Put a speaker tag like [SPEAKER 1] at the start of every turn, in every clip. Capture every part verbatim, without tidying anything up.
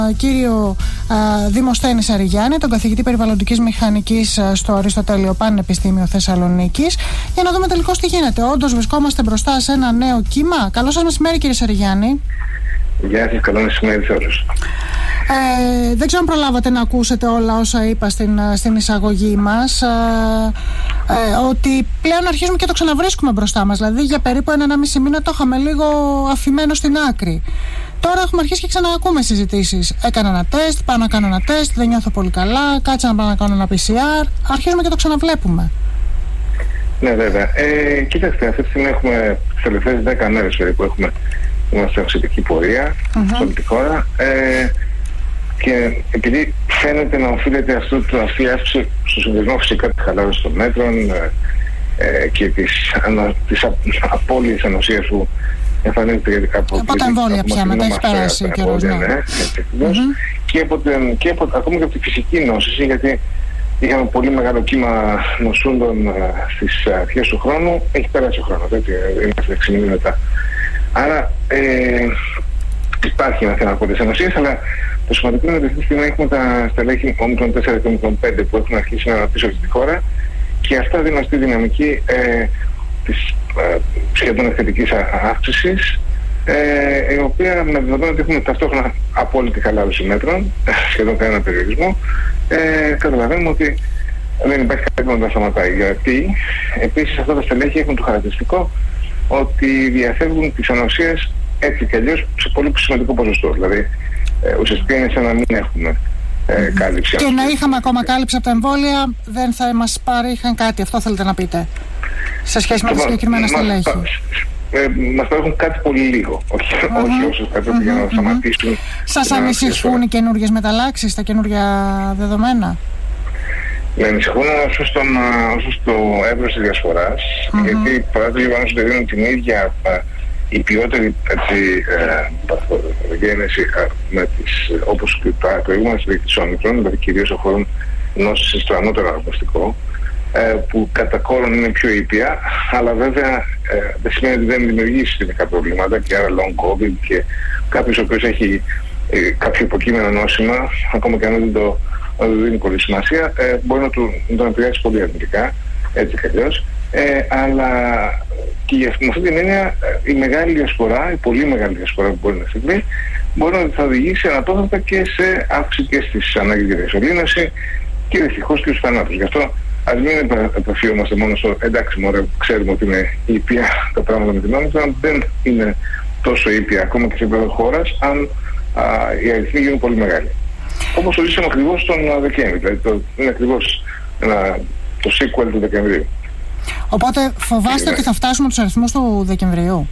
[SPEAKER 1] κύριο Δημοσθένη Σαριγιάννη, τον καθηγητή περιβαλλοντικής μηχανικής στο Αριστοτέλειο Πανεπιστήμιο Θεσσαλονίκης, για να δούμε τελικώς τι γίνεται. Όντως βρισκόμαστε μπροστά σε ένα νέο κύμα. Καλό σας μεσημέρι, κύριε Σαριγιάννη.
[SPEAKER 2] Γεια σας, καλό μεσημέρι σε όλους.
[SPEAKER 1] Ε, δεν ξέρω αν προλάβατε να ακούσετε όλα όσα είπα στην, στην εισαγωγή μας, ε, ε, ότι πλέον αρχίζουμε και το ξαναβρίσκουμε μπροστά μας. Δηλαδή για περίπου ένα ενάμιση μήνα το είχαμε λίγο αφημένο στην άκρη. Τώρα έχουμε αρχίσει και ξαναακούμε συζητήσεις. Έκανα ένα τεστ, πάω να κάνω ένα τεστ, δεν νιώθω πολύ καλά, κάτσα να πάω να κάνω ένα πι σι αρ. Αρχίζουμε και το ξαναβλέπουμε.
[SPEAKER 2] Ναι, βέβαια. Ε, κοίταξτε, αυτή τη στιγμή έχουμε τις τελευταίες δέκα μέρες περίπου έχουμε είμαστε σε αυξητική πορεία mm-hmm. σε όλη τη χώρα. Ε, και επειδή φαίνεται να οφείλεται αυτό το αυτή αύξηση στο συνδυασμό φυσικά τη χαλάρωση των μέτρων ε, ε, και της, ανα, της α, απώλειας ανοσίας που εμφανίζεται γιατί κάπου
[SPEAKER 1] από τα εμβόλια πια, μετά έχει περάσει ο καιρός. Ναι, ναι,
[SPEAKER 2] mm-hmm. και, από την, και από, ακόμη και από τη φυσική νόσηση, γιατί είχαμε πολύ μεγάλο κύμα νοσούντων ε, στις αρχές του χρόνου, έχει περάσει ο χρόνος, έτσι, είμαστε έξι μήνες μετά. Άρα ε, υπάρχει ένα θέμα από τις ανοσίες, αλλά το σημαντικό είναι ότι αυτή τη στιγμή έχουμε τα στελέχη όμικρον τέσσερα και όμικρον πέντε που έχουν αρχίσει να αναπτύσσονται στη χώρα και αυτά δίνουν αυτή τη δυναμική ε, της ε, σχεδόν εκθετικής αύξησης, ε, η οποία με δεδομένο ότι έχουμε ταυτόχρονα απόλυτη χαλάρωση μέτρων, σχεδόν κανένα περιορισμό, ε, καταλαβαίνουμε ότι δεν υπάρχει κάτι να τα σταματάει. Γιατί επίσης αυτά τα στελέχη έχουν το χαρακτηριστικό ότι διαφεύγουν τις ανοσίες έτσι και αλλιώς σε πολύ σημαντικό ποσοστό. Δηλαδή, ε, ουσιαστικά είναι σαν να μην έχουμε ε, κάλυψη.
[SPEAKER 1] Και να είχαμε ακόμα κάλυψη από τα εμβόλια, δεν θα μας παρήχαν κάτι. Αυτό θέλετε να πείτε, σε σχέση με τα συγκεκριμένα στελέχη.
[SPEAKER 2] Ε, μας παρέχουν κάτι πολύ λίγο, όχι, uh-huh. όχι όσους θα πρέπει uh-huh. για να σταματήσουν.
[SPEAKER 1] Σας ανησυχούν οι καινούργιες μεταλλάξεις, τα καινούργια δεδομένα?
[SPEAKER 2] Με ανησυχούν όσο στο εύρος της διασποράς, mm-hmm. γιατί παρά το γεγονός ότι δίνουν την ίδια η ποιότερη παθογένεση με τις, όπως και τα προηγούμενα στελέχη της όμικρον, δηλαδή κυρίως αφορούν νόσεις στο ανώτερο αναπνευστικό, που κατά κόρον είναι πιο ήπια, αλλά βέβαια ε, δεν σημαίνει ότι δεν δημιουργεί συστημικά προβλήματα και άρα long covid και κάποιος ο οποίος έχει ε, κάποιο υποκείμενο νόσημα, ακόμα και αν δεν το δεν δίνει πολύ σημασία, ε, μπορεί να, του, να τον επηρεάσει πολύ αρνητικά, έτσι κι αλλιώς. Ε, αλλά και με αυτή την έννοια η μεγάλη διασπορά, η πολύ μεγάλη διασπορά που μπορεί να συμβεί, μπορεί να θα οδηγήσει αναπόφευκτα και σε αύξηση και στις ανάγκες για διασωλήνωση και δυστυχώς και στους θανάτους. Γι' αυτό ας μην επαφιόμαστε μόνο στο εντάξει, μωρέ, ξέρουμε ότι είναι ήπια τα πράγματα με την όμικρον, δεν είναι τόσο ήπια ακόμα και σε επίπεδο χώρας, αν α, οι αριθμοί γίνουν πολύ μεγάλοι. Όπως το ζήσαμε ακριβώς τον Δεκέμβρη, δηλαδή το, είναι ακριβώς ένα, το sequel του Δεκεμβρίου.
[SPEAKER 1] Οπότε φοβάστε είναι. ότι θα φτάσουμε τους αριθμούς του Δεκεμβρίου?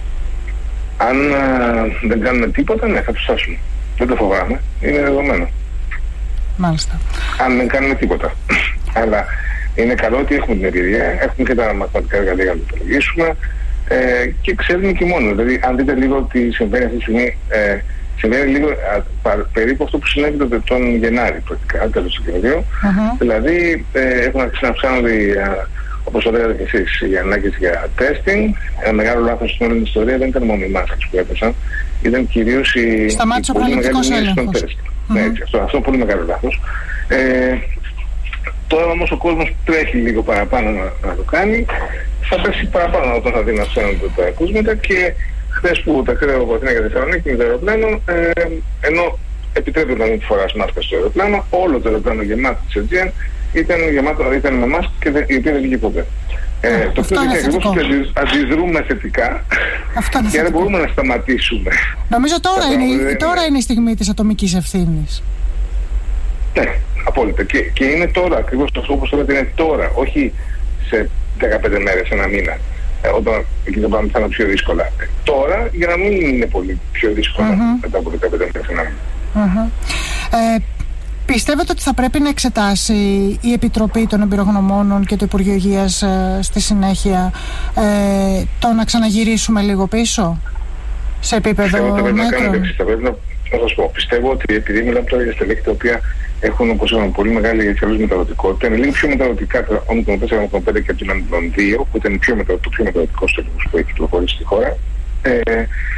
[SPEAKER 2] Αν α, δεν κάνουμε τίποτα, ναι, θα τους φτάσουμε. Δεν το φοβάμαι, είναι δεδομένο.
[SPEAKER 1] Μάλιστα.
[SPEAKER 2] Αν δεν κάνουμε τίποτα. Αλλά είναι καλό ότι έχουμε την εμπειρία, έχουμε και τα μαθηματικά εργαλεία να το υπολογίσουμε ε, και ξέρουμε και μόνο. Δηλαδή, αν δείτε λίγο τι συμβαίνει αυτή τη στιγμή, ε, συμβαίνει λίγο α, πα, περίπου αυτό που συνέβη τον, τον Γενάρη, πρακτικά, τέλος του Γεναρίου. Uh-huh. Δηλαδή, ε, έχουν αρχίσει να αυξάνονται, όπως το λέγατε και εσείς, οι ανάγκες για testing. Ένα μεγάλο λάθος στην όλη την ιστορία δεν ήταν μόνο οι μάσκες που έπεσαν, ήταν κυρίως οι.
[SPEAKER 1] Σταμάτησε ο προληπτικός έλεγχος.
[SPEAKER 2] Ναι, έτσι, αυτό, αυτό είναι πολύ μεγάλο λάθος. Ε, τώρα όμως ο κόσμος τρέχει λίγο παραπάνω να, να το κάνει. Θα πέσει παραπάνω όταν θα δει να αυξάνονται τα ακούσματα και χθες που τα κρέω από Αθήνα για Θεσσαλονίκη με το αεροπλάνο, ε, ενώ επιτρέπεται να μην φοράς μάσκα στο αεροπλάνο, όλο το αεροπλάνο γεμάτο της Aegean ήταν, γεμάτο, ήταν με μάσκα και δεν, η οποία δεν βγήκε ποτέ. Ε, το οποίο είναι ακριβώς ότι αντιδρούμε θετικά και άρα μπορούμε να σταματήσουμε.
[SPEAKER 1] Νομίζω τώρα, είναι, τώρα είναι η στιγμή της ατομικής ευθύνης.
[SPEAKER 2] Ναι, απόλυτα. Και, και είναι τώρα, ακριβώς αυτό όπως το λέτε, είναι τώρα, όχι σε δεκαπέντε μέρες, ένα μήνα, ε, όταν εκεί τα πράγματα θα είναι πιο δύσκολα. Ε, τώρα, για να μην είναι πολύ πιο δύσκολα mm-hmm. μετά από δεκαπέντε μέρες, ένα μήνα. Mm-hmm.
[SPEAKER 1] Ε, Πιστεύετε ότι θα πρέπει να εξετάσει η Επιτροπή των Εμπειρογνωμόνων και το Υπουργείο Υγείας ε, στη συνέχεια ε, το να ξαναγυρίσουμε λίγο πίσω σε επίπεδο μέτρων?
[SPEAKER 2] Θα πρέπει να, να σας πω, πιστεύω ότι επειδή μιλάμε τώρα για στελέχη τα οποία έχουν, όπως είπαμε, πολύ μεγάλη εξελίξη μεταδοτικότητα, είναι λίγο πιο μεταδοτικά το όμικρον τέσσερα, όμικρον πέντε και από την όμικρον δύο, που ήταν πιο μεταδοτικό, το πιο μεταδοτικό στέλεχος που έχει κυκλοφορήσει στη χώρα. Ε,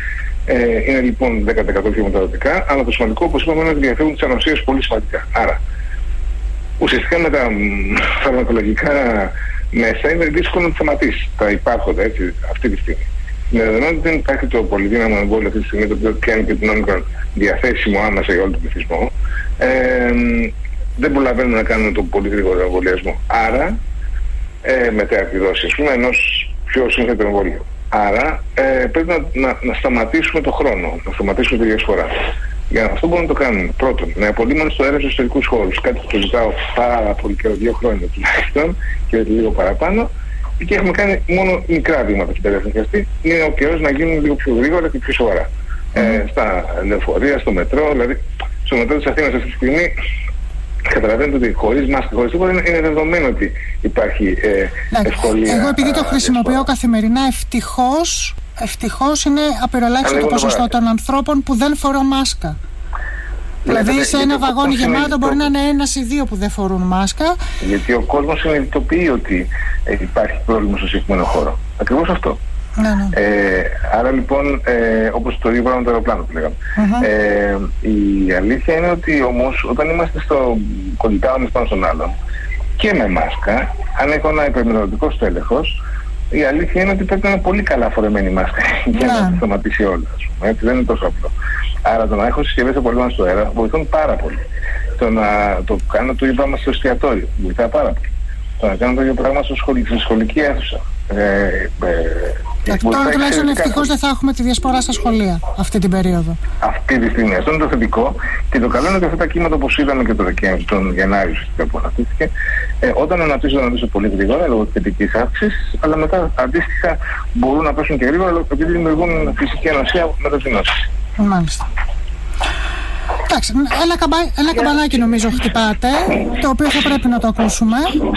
[SPEAKER 2] Ε, είναι λοιπόν δέκα τοις εκατό πιο μεταδοτικά, αλλά το σημαντικό, όπως είπαμε, είναι ότι διαθέτουν τις ανοσίες πολύ σημαντικά. Άρα, ουσιαστικά με τα φαρμακολογικά μέσα είναι δύσκολο να θεματίσει τα υπάρχοντα έτσι, αυτή τη στιγμή. Με δεδομένο ότι δεν υπάρχει το πολυδύναμο εμβόλιο αυτή τη στιγμή, το οποίο πιάνει και την Omicron διαθέσιμο άμεσα για όλο τον πληθυσμό, ε, δεν προλαβαίνουμε να κάνουμε τον πολύ γρήγορο εμβολιασμό. Άρα, ε, μετά τη δόση, ας πούμε, ενός πιο σύνθετου εμβολίου. Άρα, ε, πρέπει να, να, να σταματήσουμε το χρόνο, να σταματήσουμε τη διασφορά. Για αυτό μπορούμε να το κάνουμε. Πρώτον, να απολύμαστε στο αέρα στους ιστορικούς χώρους. Κάτι που το ζητάω πάρα πολύ καιρό, δύο χρόνια τουλάχιστον, και λίγο παραπάνω. Και έχουμε κάνει μόνο μικρά βήματα και τελευταία χρειαστεί. Είναι ο καιρός να γίνουν λίγο πιο γρήγορα και πιο σοβαρά. Mm-hmm. Ε, στα λεωφορεία, στο μετρό, δηλαδή στο μετρό της Αθήνας αυτή τη στιγμή. Καταλαβαίνετε ότι χωρίς μάσκα, χωρίς τίποτα είναι, είναι δεδομένο ότι υπάρχει ε, ευκολία.
[SPEAKER 1] Εγώ επειδή το χρησιμοποιώ καθημερινά, ευτυχώς, ευτυχώς είναι απειροελάχιστο το ποσοστό των ανθρώπων που δεν φορώ μάσκα. Δηλαδή σε ένα βαγόνι γεμάτο μπορεί να είναι ένας ή δύο που δεν φορούν μάσκα.
[SPEAKER 2] Γιατί ο κόσμος συνειδητοποιεί ότι ε, υπάρχει πρόβλημα στο συγκεκριμένο χώρο. Ακριβώς αυτό.
[SPEAKER 1] Ναι, ναι.
[SPEAKER 2] Ε, άρα λοιπόν, ε, όπως το ίδιο πράγμα το αεροπλάνο που λέγαμε. Mm-hmm. Ε, η αλήθεια είναι ότι όμως όταν είμαστε στο κολλητά όμως πάνω στον άλλον και με μάσκα, αν έχω ένα υπερμηνωτικό στέλεχος, η αλήθεια είναι ότι πρέπει να είναι πολύ καλά φορεμένη η μάσκα για yeah. να το σταματήσει όλα. Έτσι, δεν είναι τόσο απλό. Άρα το να έχω συσκευές απολύμανσης στο αέρα βοηθούν πάρα πολύ. Το να το κάνω το ίδιο πράγμα στο εστιατόριο βοηθά πάρα πολύ. Το να κάνω το ίδιο πράγμα στο σχολ... στη σχολική αίθουσα. Ε, ε,
[SPEAKER 1] Τώρα τουλάχιστον ευτυχώς δεν θα έχουμε τη διασπορά στα σχολεία αυτή την περίοδο.
[SPEAKER 2] Αυτή τη στιγμή. Αυτό είναι το θετικό. Και το καλό είναι ότι αυτά τα κύματα, όπως είδαμε και το Δεκέμβριο, τον Γενάριο ουσιαστικά που αναπτύχθηκε, ε, όταν αναπτύσσονται αναπτύσσονται πολύ γρήγορα λόγω της θετικής αύξησης, αλλά μετά αντίστοιχα μπορούν να πέσουν και γρήγορα επειδή δημιουργούν φυσική ανοσία μετά την νόση.
[SPEAKER 1] Μάλιστα. Εντάξει, ένα, καμπα... ένα καμπανάκι νομίζω χτυπάτε, το οποίο θα πρέπει να το ακούσουμε.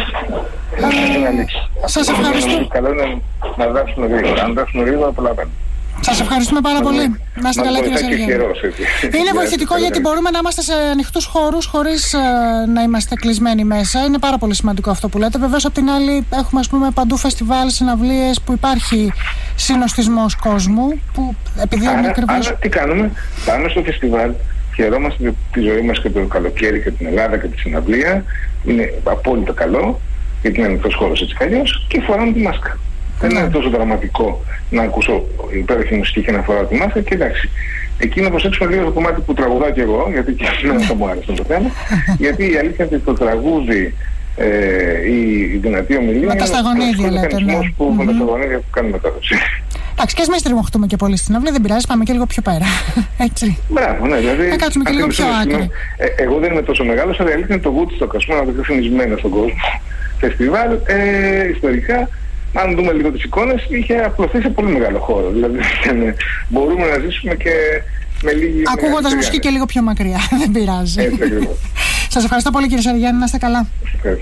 [SPEAKER 1] Ε, σας ευχαριστώ.
[SPEAKER 2] Καλό είναι να δράσουμε γρήγορα. Αν δράσουμε γρήγορα, προλαβαίνουμε.
[SPEAKER 1] Σας ευχαριστούμε πάρα πολύ. Να είστε καλά, κύριε Σεργιάννη. Είναι βοηθητικό γιατί μπορούμε να είμαστε σε ανοιχτούς χώρους χωρίς να είμαστε κλεισμένοι μέσα. Είναι πάρα πολύ σημαντικό αυτό που λέτε. Βεβαίως, απ' την άλλη, έχουμε ας πούμε παντού φεστιβάλ, συναυλίες που υπάρχει συνοστισμός κόσμου. Που επειδή
[SPEAKER 2] άρα,
[SPEAKER 1] είναι ακριβώς.
[SPEAKER 2] Άρα, τι κάνουμε, πάμε στο φεστιβάλ. Χαιρόμαστε τη ζωή μας και το καλοκαίρι και την Ελλάδα και τη συναυλία. Είναι απόλυτα καλό, γιατί είναι ανοιχτός χώρος έτσι καλλιώς, και φοράμε τη μάσκα. Δεν είναι τόσο δραματικό να ακούσω υπέροχη μουσική και να φοράω τη μάσκα και εντάξει. Εκεί να προσέξουμε λίγο το κομμάτι που τραγουδάω και εγώ, γιατί και αυτό θα μου άρεσε το θέμα. Γιατί η αλήθεια είναι ότι το τραγούδι, ε, η, η δυνατή ομιλία.
[SPEAKER 1] Με τα σταγονίδια λέτε.
[SPEAKER 2] Ναι. Που, mm-hmm. Με τα σταγονίδια που κάνουμε μετάδοση.
[SPEAKER 1] Εντάξει, και εμείς τριμωχτούμε και πολύ στην αυλή, δεν πειράζει, πάμε και λίγο πιο πέρα. Έτσι.
[SPEAKER 2] Μπράβο, ναι, δηλαδή.
[SPEAKER 1] Να κάτσουμε και λίγο πιο άκρη.
[SPEAKER 2] Ε, εγώ δεν είμαι τόσο μεγάλος, αλλά η αλήθεια είναι το Woodstock, ας πούμε, ένα πιο φημισμένο στον κόσμο φεστιβάλ, ε, ιστορικά. Αν δούμε λίγο τις εικόνες, είχε απλωθεί σε πολύ μεγάλο χώρο. Δηλαδή μπορούμε να ζήσουμε και με λίγη.
[SPEAKER 1] Ακούγοντας μουσική και λίγο πιο μακριά. Δεν πειράζει.
[SPEAKER 2] Έτσι ακριβώς.
[SPEAKER 1] Σας ευχαριστώ πολύ, κύριε Σεργιάννη, να είστε καλά.